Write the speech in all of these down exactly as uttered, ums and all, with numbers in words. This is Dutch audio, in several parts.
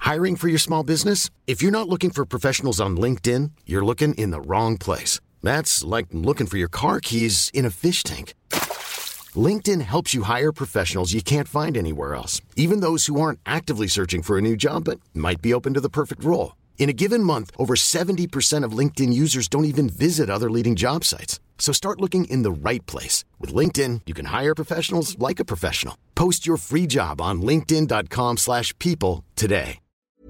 Hiring for your small business? If you're not looking for professionals on LinkedIn, you're looking in the wrong place. That's like looking for your car keys in a fish tank. LinkedIn helps you hire professionals you can't find anywhere else, even those who aren't actively searching for a new job but might be open to the perfect role. In a given month, over seventy percent of LinkedIn users don't even visit other leading job sites. So start looking in the right place. With LinkedIn, you can hire professionals like a professional. Post your free job on linkedin.com slash people today.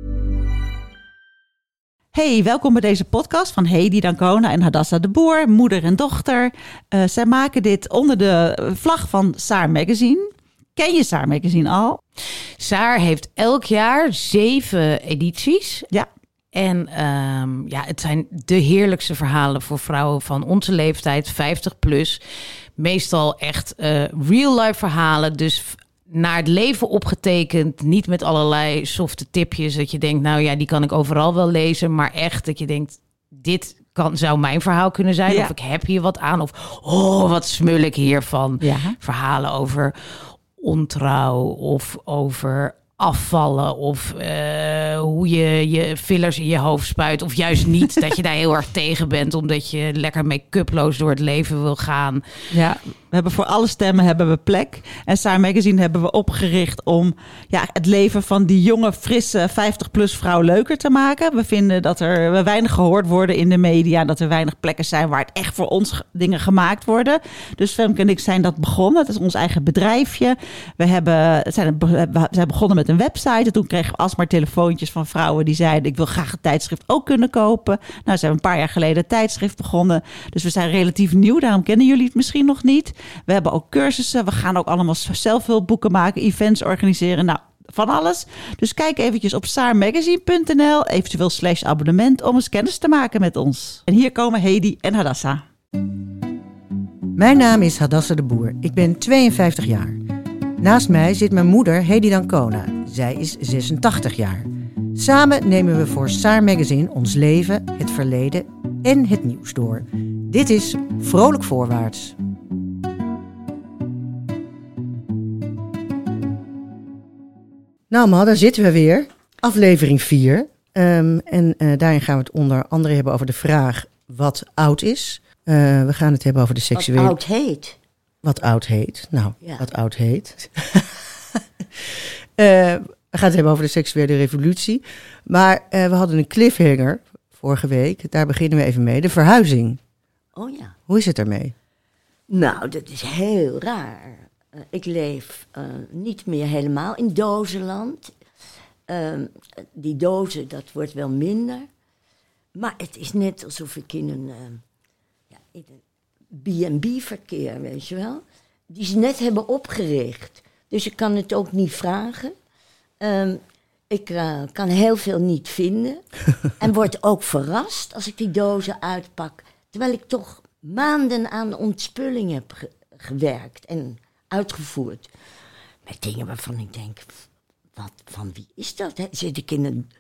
Hey, welkom bij deze podcast van Hedy Dancona en Hadassa de Boer, moeder en dochter. Uh, zij maken dit onder de vlag van Saar Magazine. Ken je Saar Magazine al? Saar heeft elk jaar zeven edities. Ja. En um, ja, het zijn de heerlijkste verhalen voor vrouwen van onze leeftijd, vijftig plus. Meestal echt uh, real-life verhalen, dus naar het leven opgetekend. Niet met allerlei softe tipjes dat je denkt, nou ja, die kan ik overal wel lezen. Maar echt dat je denkt, dit kan, zou mijn verhaal kunnen zijn. Ja. Of ik heb hier wat aan. Of, oh, wat smul ik hiervan. Ja. Verhalen over ontrouw of over afvallen of uh, hoe je je fillers in je hoofd spuit of juist niet, dat je daar heel erg tegen bent omdat je lekker make-uploos door het leven wil gaan. Ja, we hebben voor alle stemmen hebben we plek en Saar Magazine hebben we opgericht om ja, het leven van die jonge, frisse vijftig plus vrouw leuker te maken. We vinden dat er weinig gehoord worden in de media, dat er weinig plekken zijn waar het echt voor ons dingen gemaakt worden. Dus Femke en ik zijn dat begonnen. Het is ons eigen bedrijfje. We hebben zijn, we zijn begonnen met een website. En toen kregen we alsmaar telefoontjes van vrouwen die zeiden, ik wil graag een tijdschrift ook kunnen kopen. Nou, zijn we een paar jaar geleden een tijdschrift begonnen. Dus we zijn relatief nieuw, daarom kennen jullie het misschien nog niet. We hebben ook cursussen. We gaan ook allemaal zelfhulpboeken maken, events organiseren. Nou, van alles. Dus kijk eventjes op saarmagazine punt n l, eventueel slash abonnement, om eens kennis te maken met ons. En hier komen Hedy en Hadassa. Mijn naam is Hadassa de Boer. Ik ben tweeënvijftig jaar. Naast mij zit mijn moeder Hedy Dancona. Zij is zesentachtig jaar. Samen nemen we voor Saar Magazine ons leven, het verleden en het nieuws door. Dit is Vrolijk Voorwaarts. Nou ma, daar zitten we weer. Aflevering vier. Um, en uh, daarin gaan we het onder andere hebben over de vraag wat oud is. Uh, we gaan het hebben over de seksuele... Wat oud heet. Wat oud heet. Nou, ja. wat oud heet. uh, we gaan het hebben over de seksuele revolutie. Maar uh, we hadden een cliffhanger vorige week. Daar beginnen we even mee. De verhuizing. Oh ja. Hoe is het ermee? Nou, dat is heel raar. Uh, ik leef uh, niet meer helemaal in dozenland. Uh, die dozen, dat wordt wel minder. Maar het is net alsof ik in een, uh, ja, in een B en B-verkeer, weet je wel. Die ze net hebben opgericht. Dus ik kan het ook niet vragen. Um, ik uh, kan heel veel niet vinden. En word ook verrast als ik die dozen uitpak. Terwijl ik toch maanden aan ontspulling heb ge- gewerkt en uitgevoerd. Met dingen waarvan ik denk, wat, van wie is dat? Hè? Zit ik in een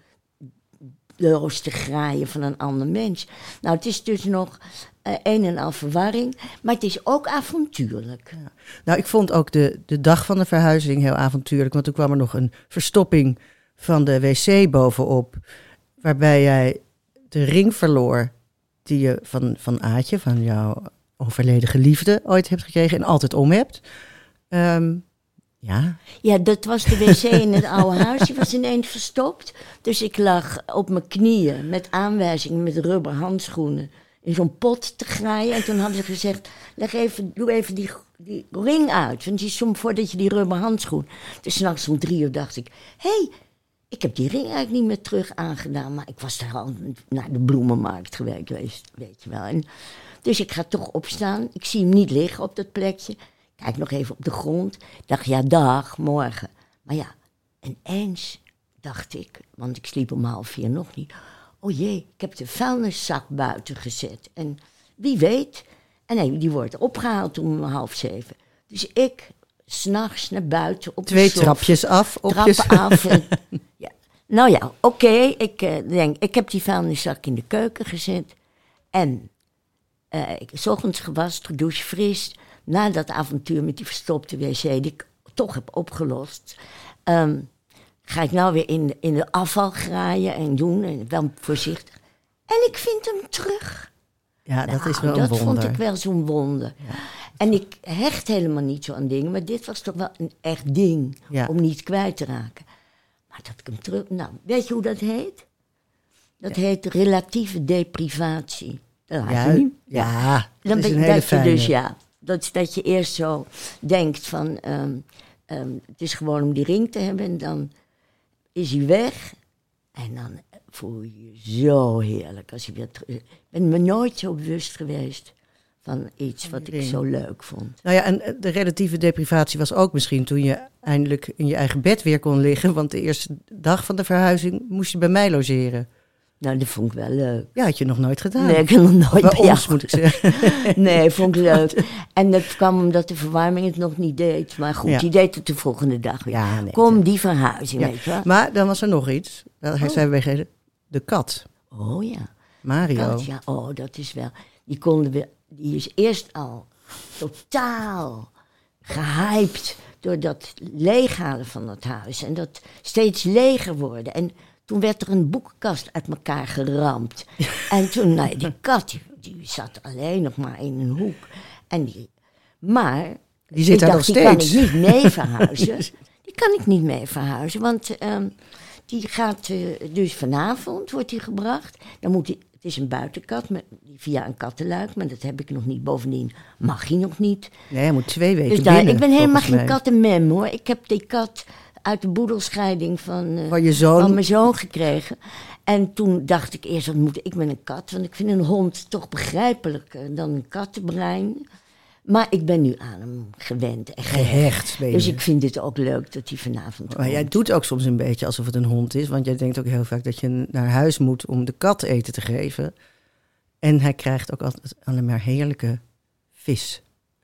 doos te graaien van een ander mens? Nou, het is dus nog uh, een en al verwarring, maar het is ook avontuurlijk. Ja. Nou, ik vond ook de, de dag van de verhuizing heel avontuurlijk, want toen kwam er nog een verstopping van de wc bovenop, waarbij jij de ring verloor die je van, van Aatje, van jouw overleden geliefde, ooit hebt gekregen en altijd om hebt. Um, ja. Ja, dat was de wc in het oude huis. Die was ineens verstopt. Dus ik lag op mijn knieën met aanwijzingen met rubber handschoenen in zo'n pot te graaien. En toen hadden ze gezegd, leg even, doe even die, die ring uit. Want die is soms voordat je die rubber handschoen. Dus 's nachts om drie uur dacht ik, hé, hey, ik heb die ring eigenlijk niet meer terug aangedaan. Maar ik was daar al naar de bloemenmarkt geweest, weet je wel. En dus ik ga toch opstaan. Ik zie hem niet liggen op dat plekje. Kijk nog even op de grond. Ik dacht, ja, dag, morgen. Maar ja, ineens dacht ik, want ik sliep om half vier nog niet. Oh jee, ik heb de vuilniszak buiten gezet. En wie weet. En nee, die wordt opgehaald om half zeven. Dus ik, 's nachts naar buiten op Twee de sof, trapjes af. Trappen Opjes. af. En, ja. Nou ja, oké. Okay, ik uh, denk, ik heb die vuilniszak in de keuken gezet. En uh, ik 's ochtends gewast, gedoucht, fris. Na dat avontuur met die verstopte wc, die ik toch heb opgelost, um, ga ik nou weer in de, in de afval graaien en doen. En wel voorzichtig. En ik vind hem terug. Ja, dat Nou, is wel een dat wonder. vond ik wel zo'n wonder. Ja. En ik hecht helemaal niet zo aan dingen. Maar dit was toch wel een echt ding. Ja. Om niet kwijt te raken. Maar dat ik hem terug... Nou, weet je hoe dat heet? Dat heet relatieve deprivatie. Dat had Ja, je niet. ja, dat Dan is ben- een hele dat je fijne. dus, ja. Dat, is dat je eerst zo denkt van... ehm, ehm, het is gewoon om die ring te hebben. En dan is hij weg. En dan voel je je zo heerlijk als je weer terug... Ik ben me nooit zo bewust geweest van iets wat ik ring. zo leuk vond. Nou ja, en de relatieve deprivatie was ook misschien toen je eindelijk in je eigen bed weer kon liggen. Want de eerste dag van de verhuizing moest je bij mij logeren. Nou, dat vond ik wel leuk. Ja, had je nog nooit gedaan. Nee, ik heb nog nooit Bij bij jou ons, moet ik zeggen. Nee, vond ik leuk. En dat kwam omdat de verwarming het nog niet deed. Maar goed, Ja. die deed het de volgende dag weer. Ja, nee, Kom, die verhuizing, Ja. weet je wel. Maar dan was er nog iets. Daar Oh. zijn we vergeten. De kat, Oh ja. Mario. Kat, ja, oh, dat is wel. Die konden we, die is eerst al totaal gehyped door dat leeghalen van dat huis. En dat steeds leger worden. En toen werd er een boekenkast uit elkaar geramd. En toen, nou, die kat, die, die zat alleen nog maar in een hoek. En die, maar, Die zit ik daar dacht, nog die kan steeds. ik niet mee verhuizen. Die kan ik niet mee verhuizen, want ehm, die gaat eh, dus vanavond wordt die gebracht. Dan moet die, het is een buitenkat met, via een kattenluik, maar dat heb ik nog niet. Bovendien mag hij nog niet. Nee, hij moet twee weken Dus daar, binnen. ik ben helemaal volgens geen mij. kattenmem hoor. Ik heb die kat uit de boedelscheiding van, eh, Van je zoon. van mijn zoon gekregen. En toen dacht ik eerst, wat moet ik met een kat? Want ik vind een hond toch begrijpelijker dan een kattenbrein. Maar ik ben nu aan hem gewend en gehecht. Gehecht ben je. Dus ik vind het ook leuk dat hij vanavond Maar jij komt. doet ook soms een beetje alsof het een hond is. Want jij denkt ook heel vaak dat je naar huis moet om de kat eten te geven. En hij krijgt ook altijd alleen maar heerlijke vis.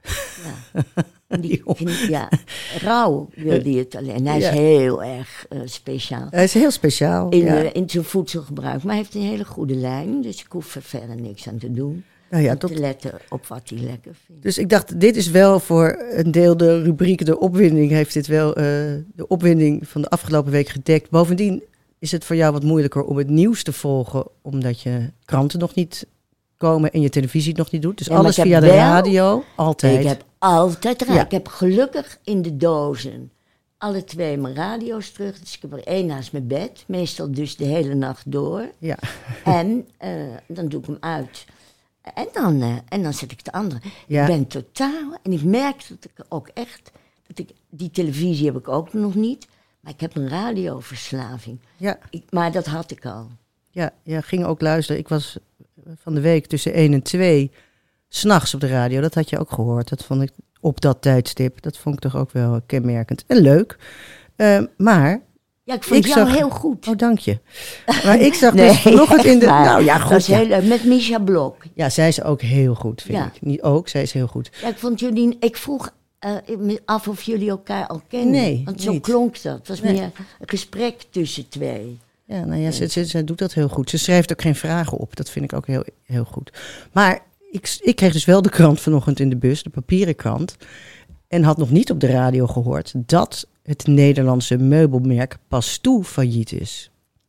Ja. En Die, Joh. vind ik- ja, rauw wil hij het alleen. Hij is Ja. heel erg eh, speciaal. Hij is heel speciaal. In, ja. eh, in zijn voedselgebruik. Maar hij heeft een hele goede lijn. Dus ik hoef er verder niks aan te doen. nou ja, Om tot, te letten op wat hij lekker vindt. dus ik dacht, dit is wel voor een deel de rubriek de opwinding. Heeft dit wel eh, de opwinding van de afgelopen week gedekt. Bovendien is het voor jou wat moeilijker om het nieuws te volgen. Omdat je kranten nog niet komen en je televisie nog niet doet. Dus Ja, maar alles ik heb via de wel- radio, altijd. Ik heb altijd raar. Ja. Ik heb gelukkig in de dozen alle twee mijn radio's terug. Dus ik heb er één naast mijn bed. Meestal dus de hele nacht door. Ja. En eh, dan doe ik hem uit. En dan, eh, en dan zet ik de andere. Ja. Ik ben totaal... En ik merk dat ik ook echt... Dat ik, die televisie heb ik ook nog niet. Maar ik heb een radioverslaving. Ja. Ik, maar dat had ik al. Ja, ja, ging ook luisteren. Ik was van de week tussen één en twee 's nachts op de radio. Dat had je ook gehoord. Dat vond ik op dat tijdstip. Dat vond ik toch ook wel kenmerkend. En leuk. Eh, maar, Ja, ik vond Ik jou zag- heel goed. oh dank je. Maar ik zag Nee, dus vanochtend in de... echt waar. Nou ja, Dat goed. is Ja. heel leuk. Met Misha Blok. ja, zij is ook heel goed, vind Ja. ik. Niet ook, zij is heel goed. Ja, ik vond jullie... Ik vroeg eh, me af of jullie elkaar al kenden. Nee, Want zo niet. klonk dat. Het was Nee. meer een gesprek tussen twee. Ja, nou ja, ze, ze, ze doet dat heel goed. Ze schrijft ook geen vragen op. Dat vind ik ook heel, heel goed. Maar ik, ik kreeg dus wel de krant vanochtend in de bus, de papieren krant. En had nog niet op de radio gehoord dat het Nederlandse meubelmerk Pastoe failliet is.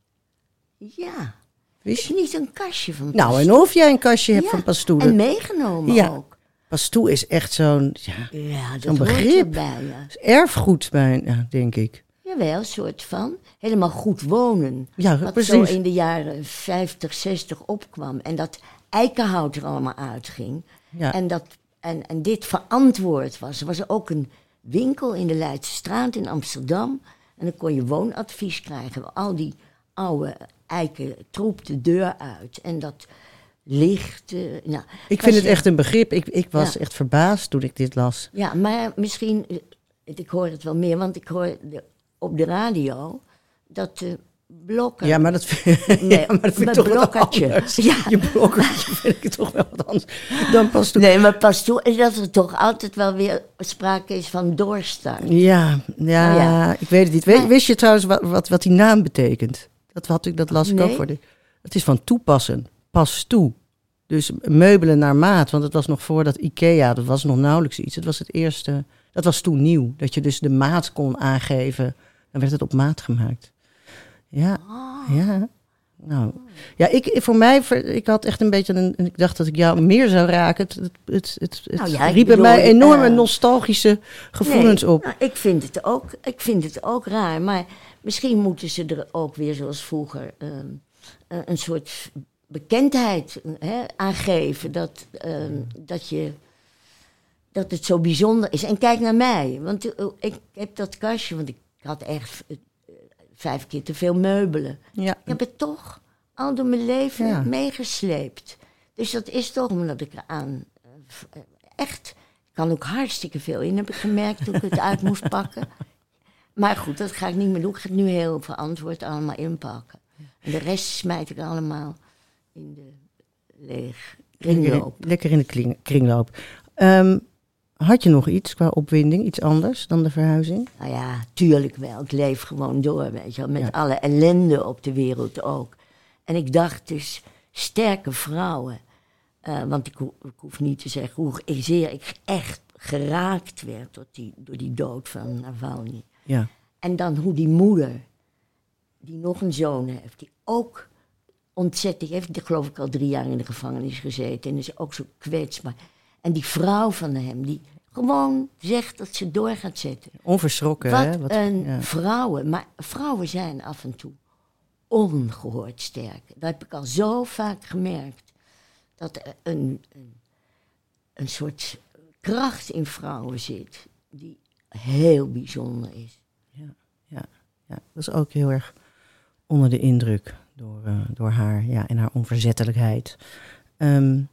Ja. Wist Is je? niet een kastje van Nou, Pastoe? en of jij een kastje hebt Ja, van Pastoe. En dat- meegenomen Ja. ook. Pastoe is echt zo'n ja, Ja, dat Zo'n hoort begrip. erbij, ja. erfgoed, bijna, denk ik. Jawel, een soort van. Helemaal goed wonen. Ja, Wat precies. zo in de jaren vijftig, zestig opkwam. En dat eikenhout er allemaal uitging. Ja. En, dat, en, en dit verantwoord was. Er was ook een winkel in de Leidse Straat in Amsterdam. En dan kon je woonadvies krijgen. Al die oude eiken troep de deur uit. En dat licht. eh, nou, Ik was vind het je- echt een begrip. Ik, ik was Ja. echt verbaasd toen ik dit las. Ja, maar misschien, eh, ik hoor het wel meer, want ik hoor de- op de radio dat de blokken... Ja, maar dat vind, Nee, ja, maar dat vind ik mijn toch wat blokkertje. anders. Ja. Je blokkertje vind ik toch wel wat anders dan Pastoe. Nee, maar pas toe is dat er toch altijd wel weer sprake is van doorstart. Ja, ja, Oh ja. ik weet het niet. We- Maar- Wist je trouwens wat, wat, wat die naam betekent? Dat, had ik, dat las ik ook Nee. voor de... Het is van toepassen. Pas toe. Dus meubelen naar maat. Want het was nog voordat IKEA, dat was nog nauwelijks iets. Het was het eerste, dat was toen nieuw. Dat je dus de maat kon aangeven Dan werd het op maat gemaakt. Ja, ja. Nou, ja, ik, voor mij, ik had echt een beetje een, ik dacht dat ik jou meer zou raken. Het, het, het, het, het Nou ja, ik riep bij bedoel, mij enorme uh, nostalgische gevoelens nee, op. Nou, ik vind het ook, ik vind het ook raar, maar misschien moeten ze er ook weer zoals vroeger um, uh, een soort bekendheid hè, aan geven dat, um, dat je dat het zo bijzonder is. En kijk naar mij, want uh, ik heb dat kastje, want ik had echt uh, vijf keer te veel meubelen. Ja. Ik heb het toch al door mijn leven Ja. meegesleept. Dus dat is toch omdat ik eraan uh, echt, ik kan ook hartstikke veel in, heb ik gemerkt toen ik het uit moest pakken. Maar goed, dat ga ik niet meer doen. Ik ga het nu heel verantwoord allemaal inpakken. En de rest smijt ik allemaal in de leeg kringloop. Lekker in de kling, kringloop. Um, had je nog iets qua opwinding, iets anders dan de verhuizing? Nou ja, tuurlijk wel. Ik leef gewoon door, weet je wel. Met Ja. alle ellende op de wereld ook. En ik dacht dus, sterke vrouwen. Uh, want ik, ho- ik hoef niet te zeggen hoe zeer ik echt geraakt werd door die, door die dood van Navalny. Ja. En dan hoe die moeder, die nog een zoon heeft, die ook ontzettend, die heeft geloof ik al drie jaar in de gevangenis gezeten en is ook zo kwetsbaar. En die vrouw van hem, die gewoon zegt dat ze door gaat zetten. Onverschrokken, Wat hè? Wat, een ja. vrouwen, maar vrouwen zijn af en toe ongehoord sterk. Dat heb ik al zo vaak gemerkt. Dat er een, een, een soort kracht in vrouwen zit die heel bijzonder is. Ja, dat is ook heel erg onder de indruk door, uh, door haar, ja, en haar onverzettelijkheid. Um,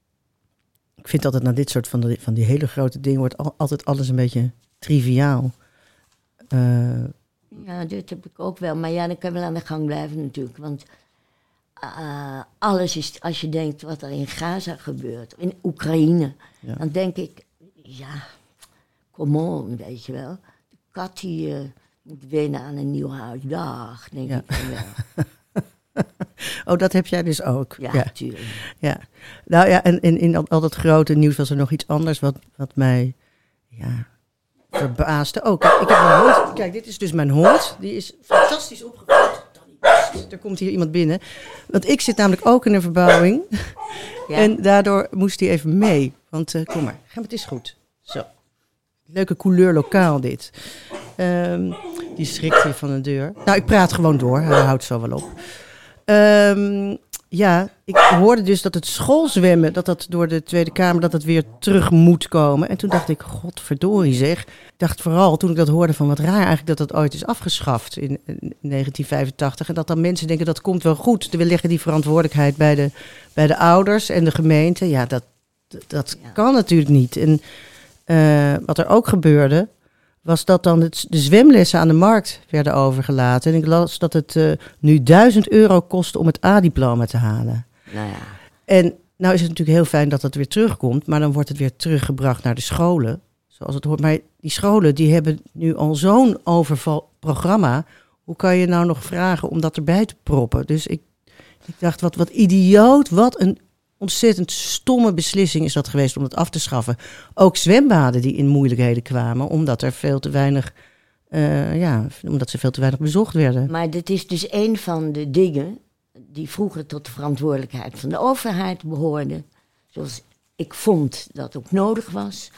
ik vind altijd na dit soort van, de, van die hele grote dingen wordt al, altijd alles een beetje triviaal. Uh, Ja, dit heb ik ook wel. Maar ja, dan kan je wel aan de gang blijven natuurlijk. Want uh, alles is, als je denkt wat er in Gaza gebeurt, in Oekraïne, ja. dan denk ik, ja, come on, weet je wel. De kat die uh, moet wennen aan een nieuw huis. Dag, denk Ja. ik van wel. Oh, dat heb jij dus ook. Ja, ja. natuurlijk. Ja. Nou ja, en in, in al, al dat grote nieuws was er nog iets anders wat, wat mij ja, verbaasde. Oh, kijk, ik heb een hond. Kijk, dit is dus mijn hond. Die is fantastisch opgevoed. Er komt hier iemand binnen. Want ik zit namelijk ook in een verbouwing. Ja. En daardoor moest hij even mee. Want uh, kom maar, het is goed. Zo. Leuke couleur lokaal dit. Um, die schrikt hier van de deur. Nou, ik praat gewoon door. Hij houdt zo wel op. Um, ja, ik hoorde dus dat het schoolzwemmen, dat dat door de Tweede Kamer, dat het weer terug moet komen. En toen dacht ik, godverdorie zeg. Ik dacht vooral, toen ik dat hoorde, van wat raar eigenlijk dat dat ooit is afgeschaft in, in negentien vijfentachtig. En dat dan mensen denken, dat komt wel goed. We leggen die verantwoordelijkheid bij de, bij de ouders en de gemeente. Ja, dat, dat Ja. kan natuurlijk niet. En uh, wat er ook gebeurde, was dat dan het, de zwemlessen aan de markt werden overgelaten. En ik las dat het uh, nu duizend euro kost om het A-diploma te halen. Nou ja. En nou is het natuurlijk heel fijn dat het weer terugkomt, maar dan wordt het weer teruggebracht naar de scholen, zoals het hoort. Maar die scholen die hebben nu al zo'n overval programma. Hoe kan je nou nog vragen om dat erbij te proppen? Dus ik, ik dacht, wat, wat idioot, wat een ontzettend stomme beslissing is dat geweest om het af te schaffen. Ook zwembaden die in moeilijkheden kwamen, omdat er veel te weinig, uh, ja, omdat ze veel te weinig bezocht werden. Maar dit is dus een van de dingen die vroeger tot de verantwoordelijkheid van de overheid behoorden. Zoals ik vond dat ook nodig was.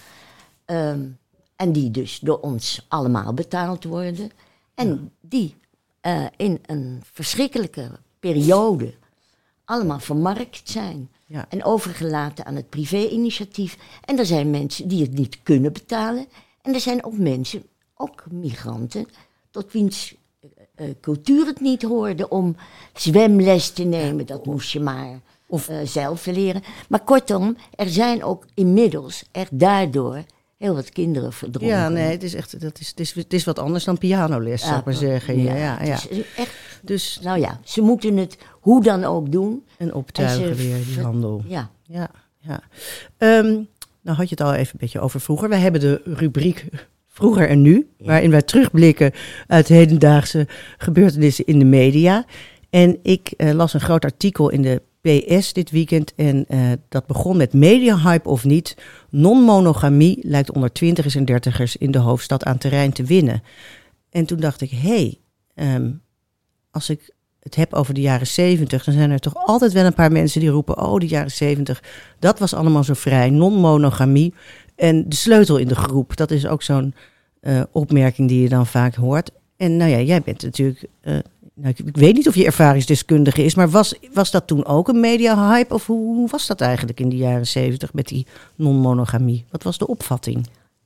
Um, en die dus door ons allemaal betaald worden. En ja. die uh, in een verschrikkelijke periode allemaal vermarkt zijn. Ja. En overgelaten aan het privé-initiatief. En er zijn mensen die het niet kunnen betalen. En er zijn ook mensen, ook migranten, tot wiens uh, cultuur het niet hoorde om zwemles te nemen. Dat moest je maar of, uh, zelf leren. Maar kortom, er zijn ook inmiddels echt daardoor heel wat kinderen verdronken. Ja, nee, het is echt, dat is, het is, het is wat anders dan pianoles, zou ik maar zeggen. Ja, ja, ja. Het is echt, dus, nou ja, ze moeten het hoe dan ook doen. En optuigen en weer, die handel. Ja. Ja, ja. Um, nou had je het al even een beetje over vroeger. Wij hebben de rubriek Vroeger en Nu, ja. waarin wij terugblikken uit hedendaagse gebeurtenissen in de media. En ik uh, las een groot artikel in de P S dit weekend en uh, dat begon met mediahype of niet. Non-monogamie lijkt onder twintigers en dertigers in de hoofdstad aan terrein te winnen. En toen dacht ik, hé, hey, um, als ik het heb over de jaren zeventig... dan zijn er toch altijd wel een paar mensen die roepen... oh, de jaren zeventig, dat was allemaal zo vrij, non-monogamie. En de sleutel in de groep, dat is ook zo'n uh, opmerking die je dan vaak hoort. En nou ja, jij bent natuurlijk... Uh, nou, ik, ik weet niet of je ervaringsdeskundige is... maar was, was dat toen ook een media-hype? Of hoe, hoe was dat eigenlijk in de jaren zeventig met die non-monogamie? Wat was de opvatting?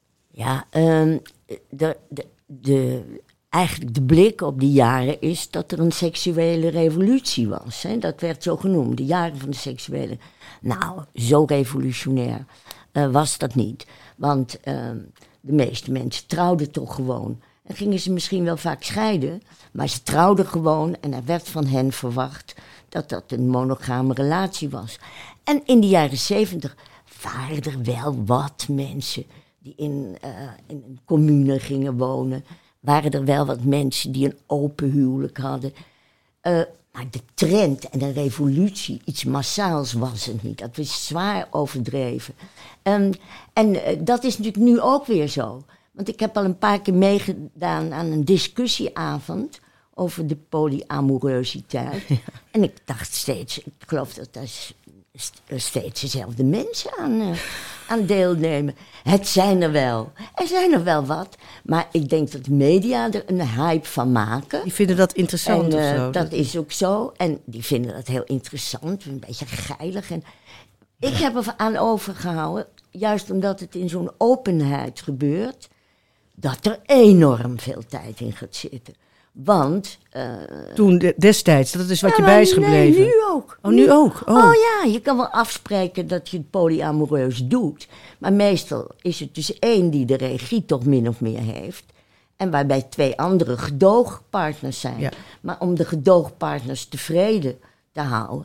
Ja, um, de, de, de, eigenlijk de blik op die jaren is dat er een seksuele revolutie was. Hè? Dat werd zo genoemd, de jaren van de seksuele... Nou, zo revolutionair uh, was dat niet. Want uh, de meeste mensen trouwden toch gewoon. En gingen ze misschien wel vaak scheiden, maar ze trouwden gewoon... en er werd van hen verwacht dat dat een monogame relatie was. En in de jaren zeventig waren er wel wat mensen... die in, uh, in een commune gingen wonen. Waren er wel wat mensen die een open huwelijk hadden. Uh, maar de trend en de revolutie, iets massaals was het niet. Dat was zwaar overdreven. Um, en uh, dat is natuurlijk nu ook weer zo. Want ik heb al een paar keer meegedaan aan een discussieavond... over de polyamoreusiteit. Ja. En ik dacht steeds, ik geloof dat dat is... steeds dezelfde mensen aan, uh, aan deelnemen. Het zijn er wel. Er zijn er wel wat. Maar ik denk dat de media er een hype van maken. Die vinden dat interessant en, uh, of zo? Dat is ook zo. En die vinden dat heel interessant. Een beetje geilig. En ik heb er aan overgehouden, juist omdat het in zo'n openheid gebeurt, dat er enorm veel tijd in gaat zitten. Want... Uh, Toen de, destijds, dat is wat ja, je bij is gebleven. Nee, nu ook. Oh, nu ook? Oh. oh ja, je kan wel afspreken dat je het polyamoreus doet. Maar meestal is het dus één die de regie toch min of meer heeft. En waarbij twee andere gedoogpartners zijn. Ja. Maar om de gedoogpartners tevreden te houden,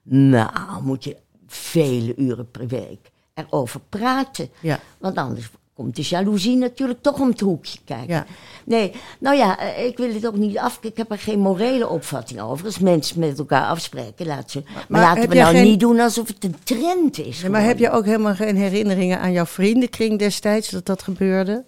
nou, moet je vele uren per week erover praten. Ja. Want anders komt de jaloezie natuurlijk toch om het hoekje kijken. Ja. Nee, nou ja, ik wil het ook niet af. Ik heb er geen morele opvatting over. Als mensen met elkaar afspreken, laat ze. Maar, maar laten we nou geen... niet doen alsof het een trend is. Ja, maar heb je ook helemaal geen herinneringen aan jouw vriendenkring destijds dat dat gebeurde?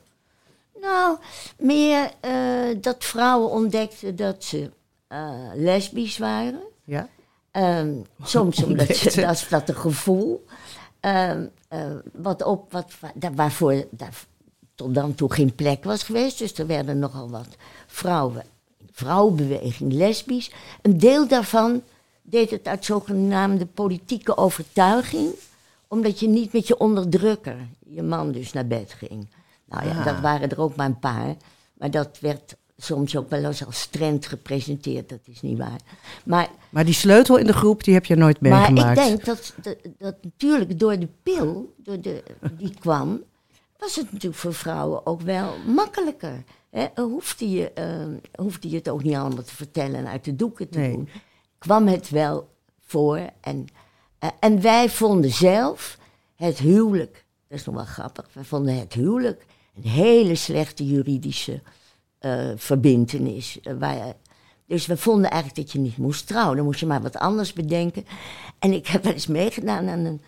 Nou, meer uh, dat vrouwen ontdekten dat ze uh, lesbisch waren. Ja. Um, soms omdat ze, dat is dat een gevoel. Um, uh, wat op, wat, waarvoor daar tot dan toe geen plek was geweest. Dus er werden nogal wat vrouwen, vrouwenbeweging, lesbisch. Een deel daarvan deed het uit zogenaamde politieke overtuiging. Omdat je niet met je onderdrukker, je man dus, naar bed ging. Nou ja, ah. dat waren er ook maar een paar. Maar dat werd soms ook wel eens als trend gepresenteerd. Dat is niet waar. Maar, maar die sleutel in de groep, die heb je nooit meegemaakt. Maar ik denk dat, dat, dat natuurlijk door de pil, door de, die kwam, was het natuurlijk voor vrouwen ook wel makkelijker. Hè? Hoefde, je, uh, hoefde je het ook niet allemaal te vertellen en uit de doeken te nee. doen. Kwam het wel voor. En, uh, en wij vonden zelf het huwelijk, dat is nog wel grappig, wij vonden het huwelijk een hele slechte juridische uh, verbintenis. Uh, waar, dus we vonden eigenlijk dat je niet moest trouwen. Dan moest je maar wat anders bedenken. En ik heb wel eens meegedaan aan een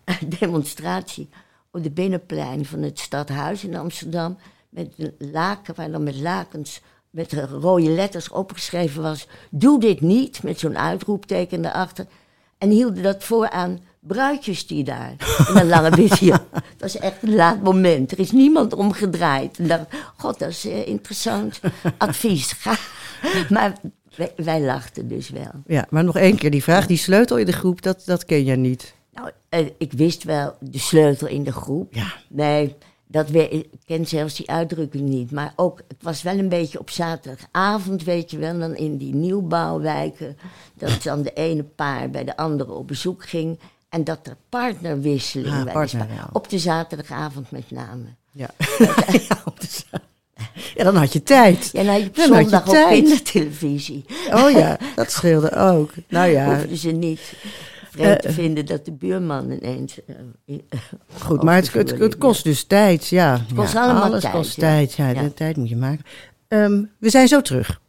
demonstratie op de binnenplein van het stadhuis in Amsterdam. Met laken, waar dan met lakens met rode letters opgeschreven was: doe dit niet, met zo'n uitroepteken erachter. En hielden dat voor aan bruidjes die daar in een lange witte. Dat was echt een laat moment. Er is niemand omgedraaid. En dacht, god, dat is uh, interessant advies. Ga. Maar wij, wij lachten dus wel. Ja, maar nog één keer die vraag. Die sleutel in de groep, dat, dat ken jij niet. Nou, uh, ik wist wel de sleutel in de groep. Ja. Nee, dat we, ik ken zelfs die uitdrukking niet. Maar ook, het was wel een beetje op zaterdagavond, weet je wel, dan in die nieuwbouwwijken, dat dan de ene paar bij de andere op bezoek ging. En dat er partnerwisseling ah, partner, was. Ja. Op de zaterdagavond met name. Ja. ja, op de ja, dan had je tijd. Ja, dan had je op dan zondag had je ook kindertelevisie. Oh ja, dat scheelde ook. Nou ja. Hoefden ze niet vreemd te uh, vinden dat de buurman ineens... Uh, goed, maar het, het, het kost dus tijd, ja. Het kost ja, allemaal alles tijd. kost ja. tijd, ja. ja. De tijd moet je maken. Um, we zijn zo terug.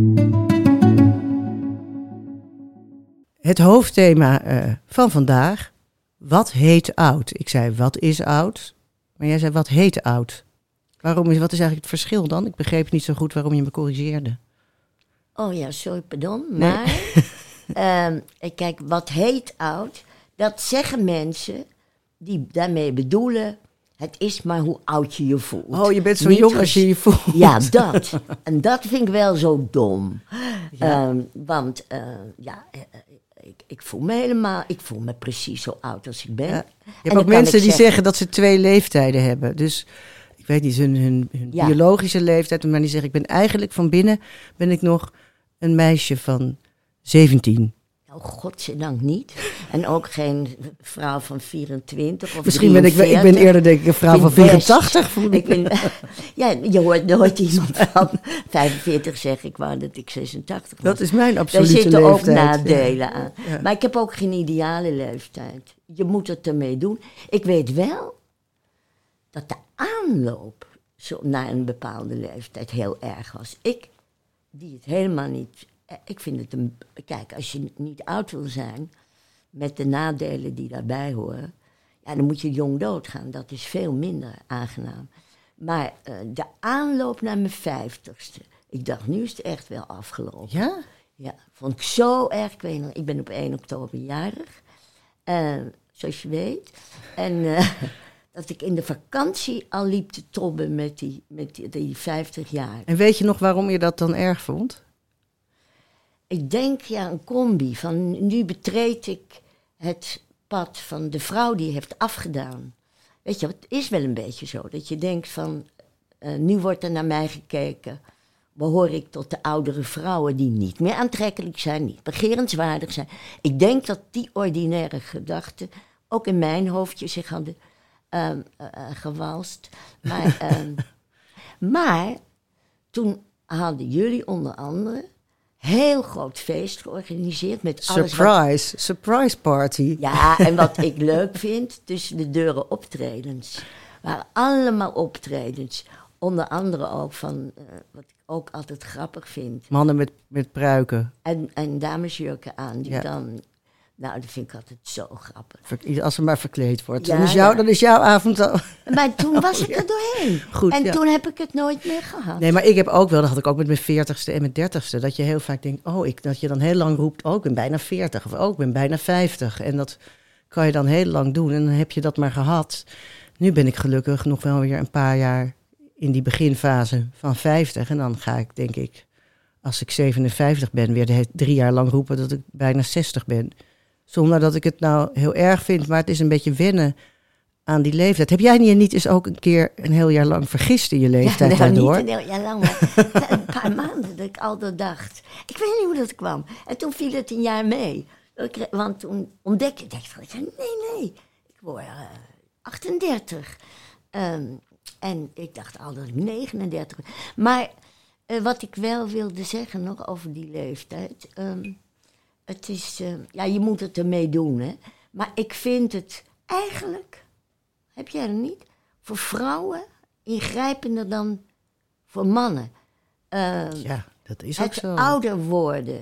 Het hoofdthema uh, van vandaag, wat heet oud? Ik zei, wat is oud? Maar jij zei, wat heet oud? Waarom is, wat is eigenlijk het verschil dan? Ik begreep niet zo goed waarom je me corrigeerde. Oh ja, sorry, pardon. Nee. Maar, ehm, kijk, wat heet oud, dat zeggen mensen die daarmee bedoelen, het is maar hoe oud je je voelt. Oh, je bent zo Niet jong ges- als je je voelt. Ja, dat. En dat vind ik wel zo dom. Ja. Ehm, want, uh, ja, uh, ik, ik voel me helemaal, ik voel me precies zo oud als ik ben. Ja. En Je hebt dan ook kan mensen ik die zeggen- zeggen dat ze twee leeftijden hebben. Dus ik weet niet, hun, hun, hun Ja. biologische leeftijd. Maar die zeggen, ik ben eigenlijk van binnen ben ik nog een meisje van zeventien. Nou, godzijdank niet. En ook geen vrouw van vierentwintig of Misschien ben ik, wel- ik ben drieënveertig. eerder denk ik een vrouw Ik van vind best. vierentachtig. voel Ik ben, ja, je hoort nooit iemand van vijfenveertig zeggen, ik wou dat ik zesentachtig was. Dat is mijn Daar absolute zitten ook leeftijd. nadelen aan. Ja. Maar ik heb ook geen ideale leeftijd. Je moet het ermee doen. Ik weet wel dat de aanloop zo naar een bepaalde leeftijd heel erg was. Ik, die het helemaal niet... Ik vind het een... Kijk, als je niet oud wil zijn, met de nadelen die daarbij horen, ja, dan moet je jong doodgaan. Dat is veel minder aangenaam. Maar uh, de aanloop naar mijn vijftigste, ik dacht, nu is het echt wel afgelopen. Ja? Ja, vond ik zo erg. Ik, weet nog, ik ben op één oktober jarig, uh, zoals je weet. En uh, dat ik in de vakantie al liep te tobben met die, met die, die vijftig jaar. En weet je nog waarom je dat dan erg vond? Ik denk, ja, een combi van nu betreed ik het pad van de vrouw die heeft afgedaan. Weet je, het is wel een beetje zo dat je denkt van, uh, nu wordt er naar mij gekeken. Behoor ik tot de oudere vrouwen die niet meer aantrekkelijk zijn, niet begerenswaardig zijn. Ik denk dat die ordinaire gedachten ook in mijn hoofdje zich hadden uh, uh, gewalst. Maar, uh, maar toen hadden jullie onder andere heel groot feest georganiseerd met alles Surprise, wat... surprise party. Ja, en wat ik leuk vind, tussen de deuren optredens. Waren allemaal optredens. Onder andere ook van, uh, wat ik ook altijd grappig vind. Mannen met, met pruiken. En, en damesjurken aan, die Ja. dan... Nou, dat vind ik altijd zo grappig. Als ze maar verkleed wordt. Ja, dan, is jou, ja. dan is jouw avond al... Maar toen was ik er doorheen. Goed, en ja. toen heb ik het nooit meer gehad. Nee, maar ik heb ook wel, dat had ik ook met mijn veertigste en mijn dertigste, dat je heel vaak denkt, oh, ik, dat je dan heel lang roept, oh, ik ben bijna veertig, of oh, ik ben bijna vijftig. En dat kan je dan heel lang doen en dan heb je dat maar gehad. Nu ben ik gelukkig nog wel weer een paar jaar in die beginfase van vijftig. En dan ga ik, denk ik, als ik zevenenvijftig ben, weer de, drie jaar lang roepen dat ik bijna zestig ben. Zonder dat ik het nou heel erg vind, maar het is een beetje wennen aan die leeftijd. Heb jij niet, niet eens ook een keer een heel jaar lang vergist in je leeftijd ja, nou, daardoor? niet een heel jaar lang, maar een paar maanden dat ik altijd dacht. Ik weet niet hoe dat kwam. En toen viel het een jaar mee. Want toen ontdekte ik, dacht ik, nee, nee, ik word uh, achtendertig. Um, en ik dacht al dat ik negenendertig was. Maar uh, wat ik wel wilde zeggen nog over die leeftijd. Um, het is, uh, ja, je moet het ermee doen, hè. Maar ik vind het eigenlijk, heb jij er niet, voor vrouwen ingrijpender dan voor mannen. Uh, ja, dat is ook het zo. ouder worden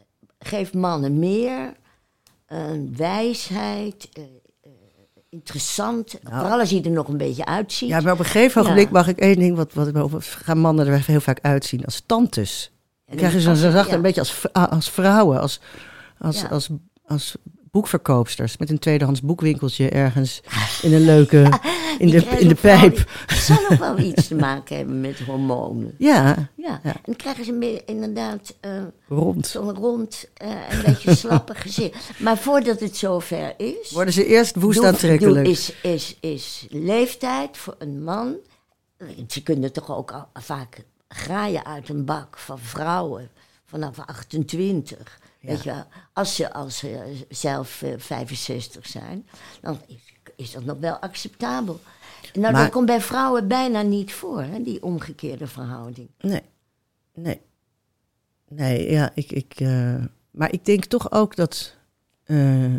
geeft mannen meer uh, wijsheid, uh, uh, interessant. Nou, vooral als je er nog een beetje uitziet. Ja, maar op een gegeven moment ja. mag ik één ding, wat, wat, wat gaan mannen er heel vaak uitzien als tantes. Dan krijg je zo'n zacht, ja. een beetje als, als vrouwen, als, als, ja. als, als boekverkoopsters met een tweedehands boekwinkeltje ergens in een leuke, in de, in de pijp. Het zal ook wel iets te maken hebben met hormonen. Ja. Ja, ja. En dan krijgen ze meer, inderdaad uh, rond. zo'n rond, uh, een beetje slappe gezicht. Maar voordat het zover is... Worden ze eerst woest doe, aantrekkelijk. Doe, is, is, is leeftijd voor een man... Ze kunnen toch ook al, vaak graaien uit een bak van vrouwen vanaf achtentwintig... Ja. Weet je wel, als ze, als ze zelf uh, vijfenzestig zijn, dan is, is dat nog wel acceptabel. Nou, maar, dat komt bij vrouwen bijna niet voor, hè, die omgekeerde verhouding. Nee, nee. Nee, ja, ik... ik uh, maar ik denk toch ook dat... Uh,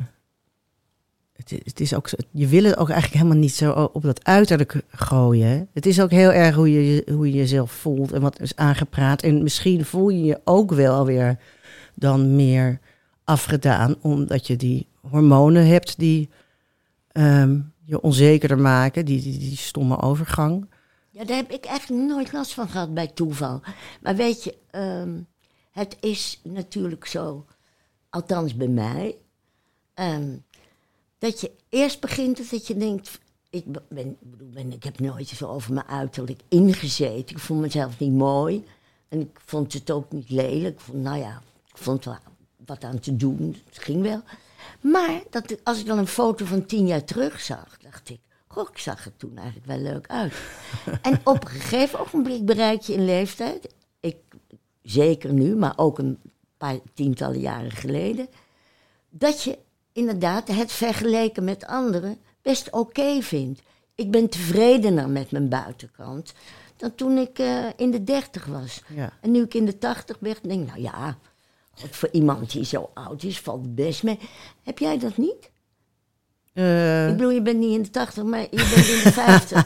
het, het is ook, je wil het ook eigenlijk helemaal niet zo op dat uiterlijk gooien. Hè? Het is ook heel erg hoe je, hoe je jezelf voelt en wat is aangepraat. En misschien voel je je ook wel weer... dan meer afgedaan, omdat je die hormonen hebt die um, je onzekerder maken, die, die, die stomme overgang. Ja, daar heb ik eigenlijk nooit last van gehad bij toeval. Maar weet je, um, het is natuurlijk zo, althans bij mij, um, dat je eerst begint dat je denkt, ik, ben, ben, ik heb nooit zo over mijn uiterlijk ingezeten. Ik vond mezelf niet mooi en ik vond het ook niet lelijk. Ik vond, nou ja, ik vond wel wat aan te doen, het ging wel. Maar dat, als ik dan een foto van tien jaar terug zag, dacht ik, goh, ik zag er toen eigenlijk wel leuk uit. En op een gegeven ogenblik bereik je een leeftijd, ik, zeker nu, maar ook een paar tientallen jaren geleden, dat je inderdaad het vergeleken met anderen best oké okay vindt. Ik ben tevredener met mijn buitenkant dan toen ik uh, in de dertig was. Ja. En nu ik in de tachtig ben, denk ik, nou ja, God, voor iemand die zo oud is, valt het best mee. Heb jij dat niet? Uh... Ik bedoel, je bent niet in de tachtig, maar je bent in de vijftig.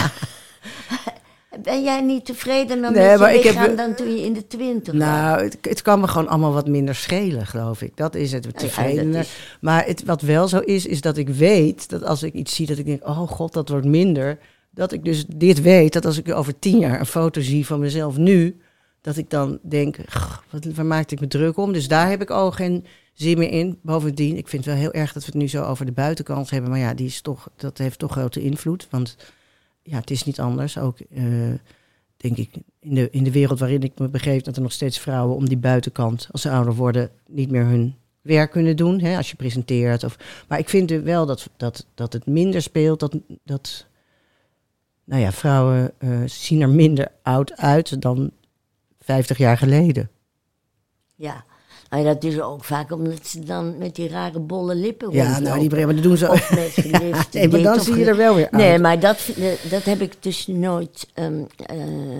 Ben jij niet tevredener nee, met je lichaam heb... dan toen je in de twintig was? Nou, het, het kan me gewoon allemaal wat minder schelen, geloof ik. Dat is het, tevredener. Ja, is... Maar het, wat wel zo is, is dat ik weet dat als ik iets zie dat ik denk, oh god, dat wordt minder. Dat ik dus dit weet, dat als ik over tien jaar een foto zie van mezelf nu, dat ik dan denk, wat, waar maakte ik me druk om? Dus daar heb ik ook geen zin meer in. Bovendien, ik vind het wel heel erg dat we het nu zo over de buitenkant hebben. Maar ja, die is toch, dat heeft toch grote invloed. Want ja, het is niet anders. Ook, uh, denk ik, in de, in de wereld waarin ik me begeef, dat er nog steeds vrouwen om die buitenkant, als ze ouder worden, niet meer hun werk kunnen doen. Hè, als je presenteert. Of, maar ik vind wel dat, dat, dat het minder speelt. Dat, dat nou ja, vrouwen uh, zien er minder oud uit dan vijftig jaar geleden. Ja, nou, dat is ook vaak omdat ze dan met die rare bolle lippen ja, rondlopen. Nou, die maar dat doen ze ook. Gelift, nee, maar dan zie je er wel weer uit. Nee, maar dat, dat heb ik dus nooit, um, uh,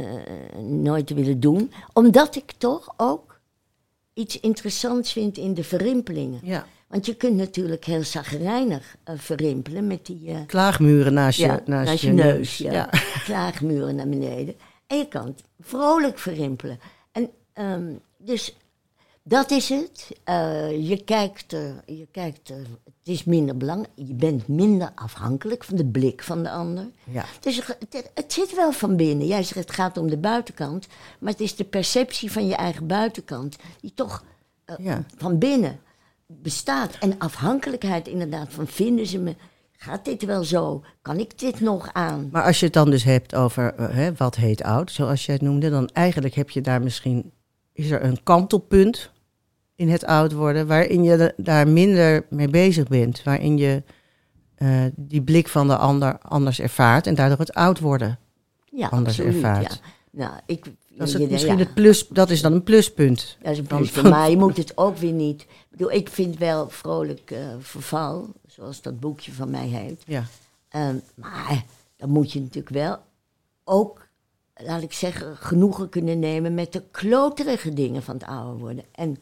nooit willen doen. Omdat ik toch ook iets interessants vind in de verrimpelingen. Ja. Want je kunt natuurlijk heel chagrijnig uh, verrimpelen met die... Uh, klaagmuren naast je, ja, naast naast je, je neus. neus. Ja. Ja. Klaagmuren naar beneden. En je kan het vrolijk verrimpelen. En um, dus dat is het. Uh, je kijkt er, je kijkt er, het is minder belangrijk. Je bent minder afhankelijk van de blik van de ander. Ja. Dus het, het zit wel van binnen. Jij zegt het gaat om de buitenkant. Maar het is de perceptie van je eigen buitenkant die toch uh, ja. van binnen bestaat. En afhankelijkheid inderdaad van vinden ze me... Gaat dit wel zo? Kan ik dit nog aan? Maar als je het dan dus hebt over uh, hè, wat heet oud, zoals jij het noemde, dan eigenlijk heb je daar misschien, is er een kantelpunt in het oud worden, waarin je de, daar minder mee bezig bent, waarin je uh, die blik van de ander anders ervaart en daardoor het oud worden ja, anders absoluut, ervaart. Ja. Nou, ik, dat is het, je, misschien ja. het plus, dat is dan een pluspunt. Dat is een pluspunt, maar je moet het ook weer niet... Ik bedoel, ik vind wel vrolijk uh, verval, zoals dat boekje van mij heet. Ja. Um, maar dan moet je natuurlijk wel ook, laat ik zeggen, genoegen kunnen nemen met de kloterige dingen van het ouder worden. En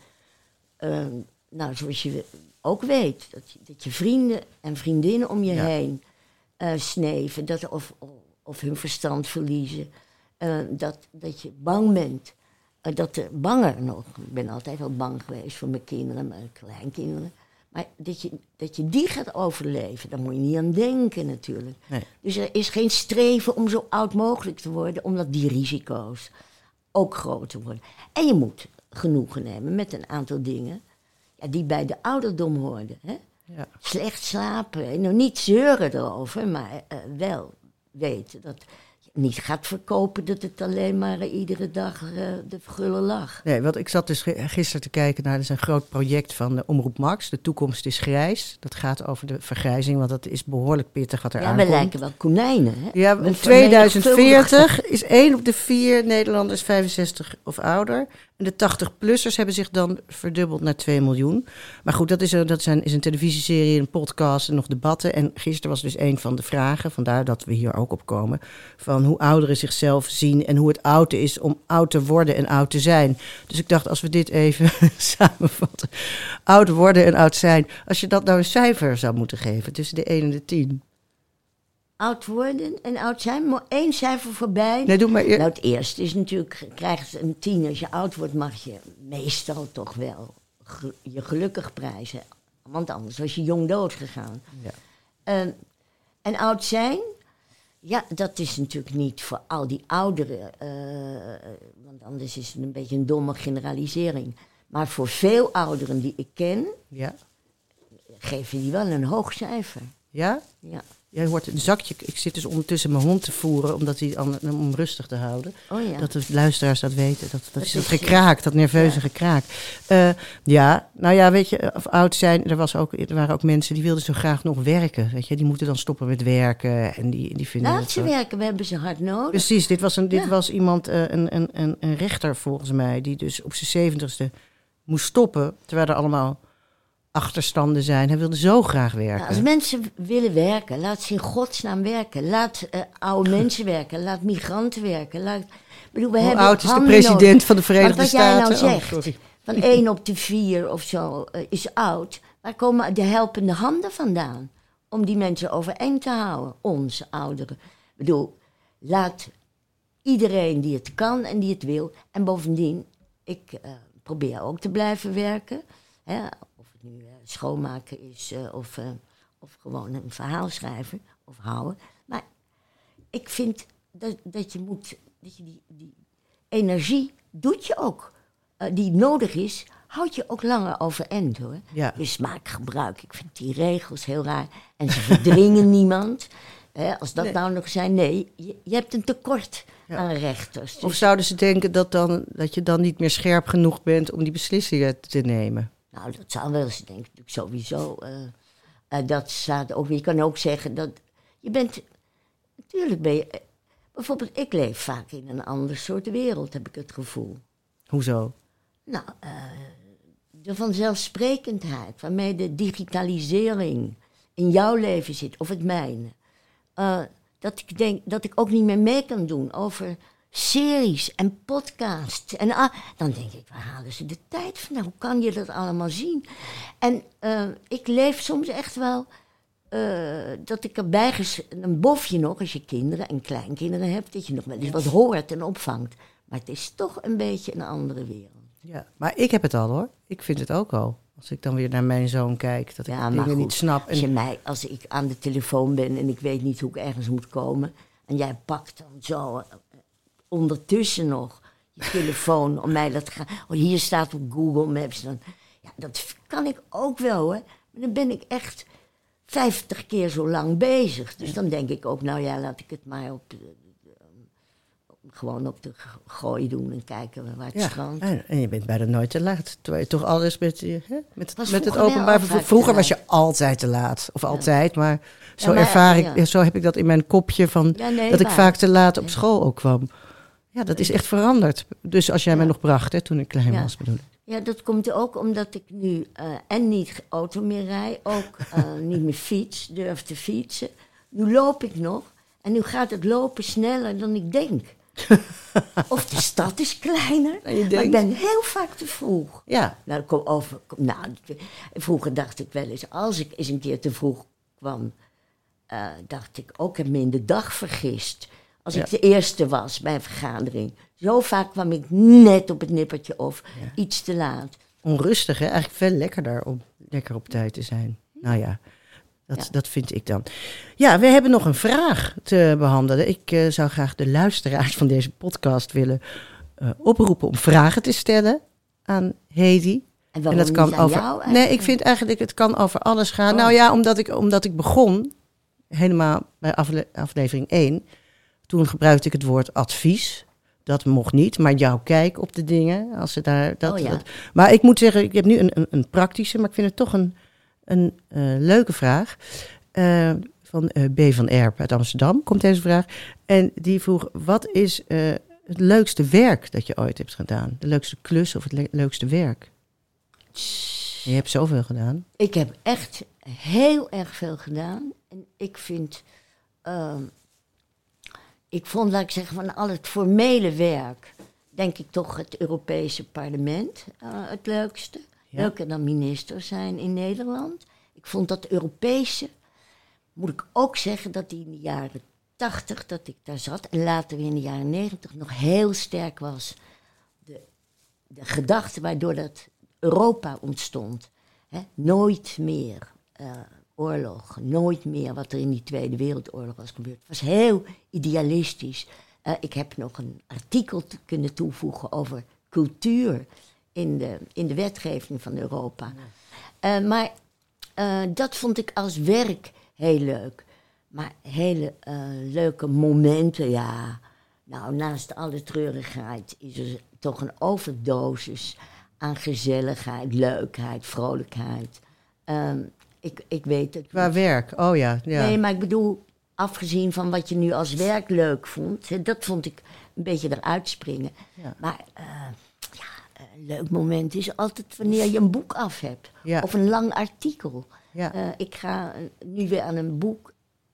um, nou, zoals je ook weet, dat je, dat je vrienden en vriendinnen om je ja. heen uh, sneven, dat, of, of hun verstand verliezen. Uh, dat, dat je bang bent. Uh, dat er banger nog. Ik ben altijd al bang geweest voor mijn kinderen, mijn kleinkinderen. Maar dat je, dat je die gaat overleven, daar moet je niet aan denken natuurlijk. Nee. Dus er is geen streven om zo oud mogelijk te worden, omdat die risico's ook groter worden. En je moet genoegen nemen met een aantal dingen ja, die bij de ouderdom hoorden. Hè? Ja. Slecht slapen, nou, niet zeuren erover, maar uh, wel weten dat... niet gaat verkopen dat het alleen maar uh, iedere dag uh, de gulle lag. Nee, want ik zat dus gisteren te kijken naar, dat is een groot project van de Omroep Max, De Toekomst is Grijs. Dat gaat over de vergrijzing, want dat is behoorlijk pittig wat er ja, aankomt. Ja, we lijken wel konijnen. Hè? Ja, in tweeduizend veertig is één op de vier Nederlanders vijfenzestig of ouder. En de tachtig-plussers hebben zich dan verdubbeld naar twee miljoen. Maar goed, dat is een, dat zijn, is een televisieserie, een podcast en nog debatten. En gisteren was dus een van de vragen, vandaar dat we hier ook op komen, van hoe ouderen zichzelf zien en hoe het oud is om oud te worden en oud te zijn. Dus ik dacht, als we dit even samenvatten. Oud worden en oud zijn. Als je dat nou een cijfer zou moeten geven, tussen de één en de tien. Oud worden en oud zijn, maar één cijfer voorbij. Nee, doe maar eer... Nou, het eerste is natuurlijk, krijg je een tien. Als je oud wordt, mag je meestal toch wel ge- je gelukkig prijzen. Want anders was je jong dood gegaan. Ja. Uh, en oud zijn, Ja, dat is natuurlijk niet voor al die ouderen, uh, want anders is het een beetje een domme generalisering. Maar voor veel ouderen die ik ken, Ja. geven die wel een hoog cijfer. Ja? Ja. Jij hoort een zakje. Ik zit dus ondertussen mijn hond te voeren, omdat hij, om hem rustig te houden. Oh ja. Dat de luisteraars dat weten. Dat, dat, Dat is dat is- gekraak, dat nerveuze ja. gekraak. Uh, ja, nou ja, weet je, of oud zijn, er, was ook, er waren ook mensen die wilden zo graag nog werken. Weet je, die moeten dan stoppen met werken. En die, die vinden Laat dat ze zo. werken, we hebben ze hard nodig. Precies, dit was, een, dit Ja. was iemand, uh, een, een, een, een rechter volgens mij, die dus op zijn zeventigste moest stoppen, terwijl er allemaal achterstanden zijn. Hij wilde zo graag werken. Nou, als mensen willen werken, laat ze in godsnaam werken. Laat uh, oude mensen werken, laat migranten werken. Laat, ik bedoel, we Hoe hebben oud is de handen president nodig. van de Verenigde Want wat jij Staten? nou Oh, zegt, sorry. van één op de vier of zo uh, is oud. Waar komen de helpende handen vandaan? Om die mensen overeind te houden, onze ouderen. Ik bedoel, laat iedereen die het kan en die het wil. En bovendien, ik uh, probeer ook te blijven werken. Hè, of het nu uh, schoonmaken is uh, of, uh, of gewoon een verhaal schrijven of houden. Maar ik vind dat, dat je moet, dat je die, die energie doet je ook. Uh, die nodig is, houd je ook langer overeind hoor. Ja. Dus maak gebruik. Ik vind die regels heel raar. En ze verdringen niemand. Hè, als dat Nee. nou nog zijn, nee, je, je hebt een tekort Ja. aan rechters. Of Dus, zouden ze denken dat, dan, dat je dan niet meer scherp genoeg bent om die beslissingen te nemen? nou, dat zou wel eens, denk ik, sowieso. Uh, uh, dat staat ook. Je kan ook zeggen dat je bent. Natuurlijk ben je. Uh, bijvoorbeeld, ik leef vaak in een ander soort wereld, heb ik het gevoel. Hoezo? Nou, uh, de vanzelfsprekendheid waarmee de digitalisering in jouw leven zit, of het mijne. Uh, dat ik denk dat ik ook niet meer mee kan doen over series en podcasts. En ah, dan denk ik, waar halen ze de tijd vandaan? Hoe kan je dat allemaal zien? En uh, ik leef soms echt wel uh, dat ik erbij ges- een bofje nog, als je kinderen en kleinkinderen hebt, dat je nog wel eens wat hoort en opvangt. Maar het is toch een beetje een andere wereld. Ja, maar ik heb het al hoor. Ik vind het ook al. Als ik dan weer naar mijn zoon kijk, dat ik Ja, maar dingen goed, niet snap. Als, je En, mij, als ik aan de telefoon ben en ik weet niet hoe ik ergens moet komen, en jij pakt dan zo uh, ondertussen nog je telefoon om mij dat te gaan. Oh, hier staat op Google Maps. Dan, ja, dat kan ik ook wel hoor. Maar dan ben ik echt vijftig keer zo lang bezig. Dus dan denk ik ook, nou ja, laat ik het maar op de, de, de, gewoon op de gooi doen en kijken waar het ja, strandt. en, en je bent bijna nooit te laat. Terwijl je toch alles met, je, hè, met, Was met het vroeger wel openbaar vervoer. altijd Vroeger te was je laat. altijd te laat. Of altijd, maar zo maar, ervaar ik, ja. ja, zo heb ik dat in mijn kopje van Ja, nee, dat ik waar. vaak te laat op school ook kwam. Ja, dat is echt veranderd. Dus als jij Ja. mij nog bracht, hè, toen ik klein Ja. was bedoel ik. Ja, dat komt ook omdat ik nu uh, en niet auto meer rij, ook uh, niet meer fiets, durf te fietsen. Nu loop ik nog en nu gaat het lopen sneller dan ik denk. Of de stad is kleiner, Dan je maar denkt. ik ben heel vaak te vroeg. Ja, Nou, kom over, kom, nou, vroeger dacht ik wel eens, als ik eens een keer te vroeg kwam, uh, dacht ik ook, ik heb me in de dag vergist. Als Ja. ik de eerste was bij een vergadering. Zo vaak kwam ik net op het nippertje of Ja. iets te laat. onrustig hè. Eigenlijk veel lekkerder om lekker op tijd te zijn. Nou ja, dat, Ja. dat vind ik dan. Ja, we hebben nog een vraag te behandelen. Ik uh, zou graag de luisteraars van deze podcast willen uh, oproepen om vragen te stellen aan Hedy. En waarom En dat kan niet aan over. jou Nee, eigenlijk? ik vind eigenlijk het kan over alles gaan. Oh. Nou ja, omdat ik, omdat ik begon, helemaal bij afle- aflevering één, toen gebruikte ik het woord advies. Dat mocht niet, maar jouw kijk op de dingen. Als ze daar, dat, Oh ja. dat. Maar ik moet zeggen, ik heb nu een, een, een praktische, maar ik vind het toch een, een uh, leuke vraag. Uh, van uh, B. van Erp uit Amsterdam komt deze vraag. En die vroeg, wat is uh, het leukste werk dat je ooit hebt gedaan? De leukste klus of het le- leukste werk? Je hebt zoveel gedaan. Ik heb echt heel erg veel gedaan. En ik vind... Uh, ik vond, laat ik zeggen, van al het formele werk, denk ik toch het Europese parlement uh, het leukste. Ja. Leuker dan minister zijn in Nederland. Ik vond dat Europese, moet ik ook zeggen, dat die in de jaren tachtig, dat ik daar zat, en later weer in de jaren negentig, nog heel sterk was. De, de gedachte waardoor dat Europa ontstond. Hè? Nooit meer uh, oorlog. Nooit meer wat er in die Tweede Wereldoorlog was gebeurd. Het was heel idealistisch. Uh, ik heb nog een artikel te kunnen toevoegen over cultuur in de, in de wetgeving van Europa. Uh, maar uh, dat vond ik als werk heel leuk. Maar hele uh, leuke momenten, ja. Nou, naast alle treurigheid is er toch een overdosis aan gezelligheid, leukheid, vrolijkheid. Um, ik, ik weet het Qua niet. werk, oh ja, ja. Nee, maar ik bedoel, afgezien van wat je nu als werk leuk vond, hè, dat vond ik een beetje eruit springen. Ja. Maar uh, ja, een leuk moment is altijd wanneer je een boek af hebt. Ja. Of een lang artikel. Ja. Uh, ik ga nu weer aan een boek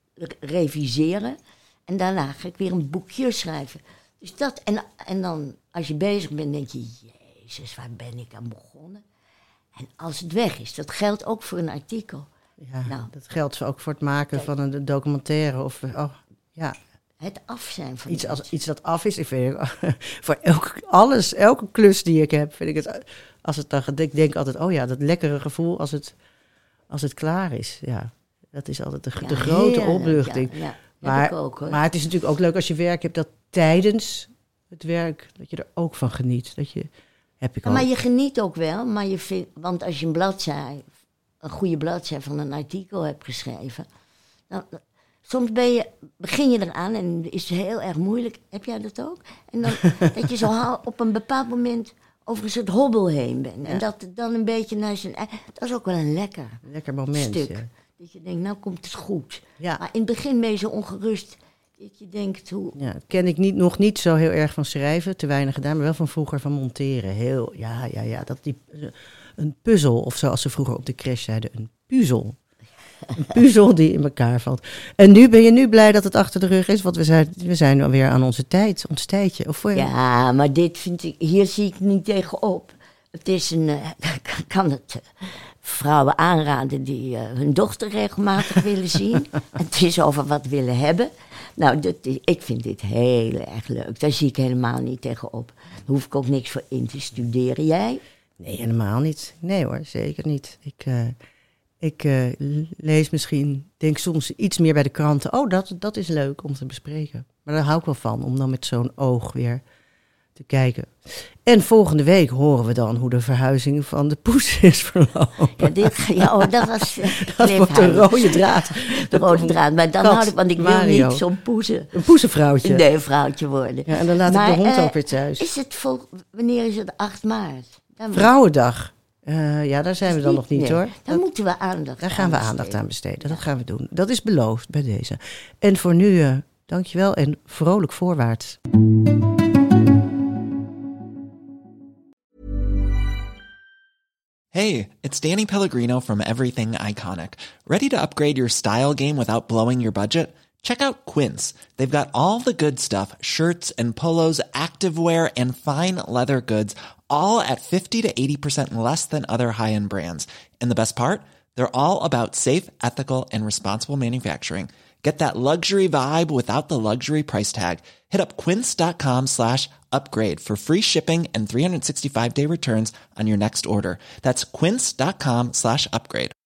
reviseren. En daarna ga ik weer een boekje schrijven. Dus dat, en, en dan, als je bezig bent, denk je, jezus, waar ben ik aan begonnen? En als het weg is, dat geldt ook voor een artikel. Ja, nou, dat geldt ook voor het maken kijk, van een documentaire. Of, oh, ja. Het af zijn van iets, als, iets dat af is. Ik vind, voor elk, alles, elke klus die ik heb, vind ik het, als het dan, ik denk altijd, oh ja, dat lekkere gevoel als het, als het klaar is. Ja, dat is altijd de, ja, de grote opluchting. Ja, ja. Maar, ook, maar het is natuurlijk ook leuk als je werk hebt dat tijdens het werk, dat je er ook van geniet. Dat je, heb ik ja, maar je geniet ook wel, maar je vindt, want als je een bladzij, een goede bladzij van een artikel hebt geschreven, dan, soms ben je, begin je eraan en is het heel erg moeilijk. Heb jij dat ook? En dan dat je zo op een bepaald moment over een soort hobbel heen bent. Ja. En dat het dan een beetje naar zijn... Dat is ook wel een lekker, lekker moment, stuk. Ja. Dat je denkt, nou komt het goed. Ja. Maar in het begin ben je zo ongerust dat je denkt hoe... Ja, dat ken ik niet, nog niet zo heel erg van schrijven, te weinig gedaan, maar wel van vroeger van monteren. Heel, ja, ja, ja, dat die, een puzzel, of zoals ze vroeger op de crash zeiden, een puzzel. Een puzzel die in elkaar valt. En nu ben je nu blij dat het achter de rug is, want we zijn, we zijn alweer aan onze tijd, ons tijdje. Of voor je... Ja, maar dit vind ik, hier zie ik niet tegenop. Het is een, uh, kan het uh, vrouwen aanraden die uh, hun dochter regelmatig willen zien. Het is over wat willen hebben. Nou, dat is, ik vind dit heel erg leuk. Daar zie ik helemaal niet tegenop. Daar hoef ik ook niks voor in te studeren. Jij? Nee, helemaal niet. Nee hoor, zeker niet. Ik, uh, ik uh, lees misschien, denk soms iets meer bij de kranten. Oh, dat, dat is leuk om te bespreken. Maar daar hou ik wel van, om dan met zo'n oog weer te kijken. En volgende week horen we dan hoe de verhuizing van de poes is verlopen. Ja, dit, ja oh, dat was... Uh, dat wordt de rode draad. De rode draad, maar dan houd ik, want ik Mario. wil niet zo'n poezen... Een poezenvrouwtje. Nee, een vrouwtje worden. Ja, en dan laat maar, ik de hond uh, ook weer thuis. Is het vol, wanneer is het? acht maart? Dan Vrouwendag. Uh, ja, daar zijn we dan niet, nog niet nee, hoor. Dan dat, moeten we aandacht Daar gaan we aandacht besteden. aan besteden. Dat gaan we doen. Dat is beloofd bij deze. En voor nu, uh, dankjewel en vrolijk voorwaarts. Hey, it's Danny Pellegrino from Everything Iconic. Ready to upgrade your style game without blowing your budget? Check out Quince. They've got all the good stuff, shirts and polos, activewear, and fine leather goods, all at fifty to eighty percent less than other high-end brands. And the best part? They're all about safe, ethical, and responsible manufacturing. Get that luxury vibe without the luxury price tag. Hit up quince.com slash upgrade for free shipping and three sixty-five day returns on your next order. That's quince.com slash upgrade.